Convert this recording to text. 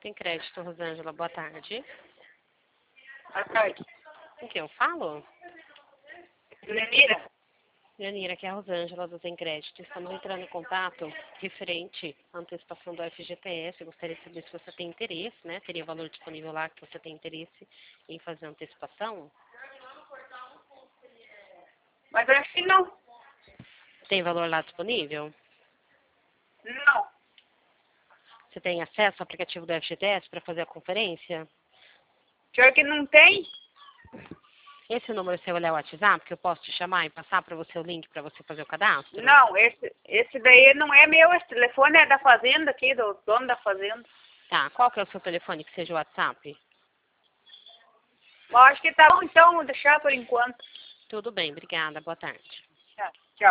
Tem crédito, Rosângela. Boa tarde. Boa tarde. Com quem eu falo? Lenira? Janira, aqui é a Rosângela do Tem Crédito. Estamos entrando em contato referente à antecipação do FGTS. Eu gostaria de saber se você tem interesse, né? Teria valor disponível lá que você tem interesse em fazer a antecipação? Mas eu acho que não. Tem valor lá disponível? Não. Você tem acesso ao aplicativo do FGTS para fazer a conferência? Pior que não tem? Esse número seu é o WhatsApp, que eu posso te chamar e passar para você o link para você fazer o cadastro? Não, esse daí não é meu. Esse telefone é da fazenda aqui, do dono da fazenda. Tá, qual que é o seu telefone que seja o WhatsApp? Eu acho que tá bom, então, vou deixar por enquanto. Tudo bem, obrigada, boa tarde. Tchau.